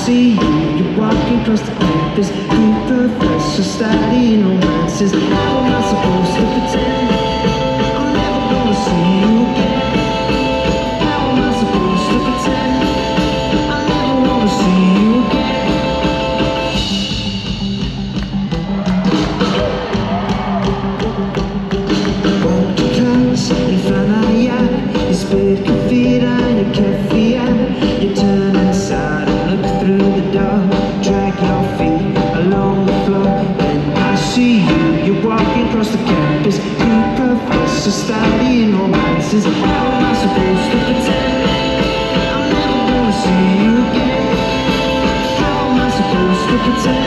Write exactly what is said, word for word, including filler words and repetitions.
see you, you're walking across the campus, new professor studying romances. How am I supposed to pretend I'm never gonna see you again? How am I supposed to pretend I never wanna see you again? Won't you come in front of you? You spit confit on your cafe and you turn inside and look through the door. Drag your feet along the floor and I see you, you're walking across the campus, new professor studying romances. How am I supposed to pretend I'm never gonna see you again? How am I supposed to pretend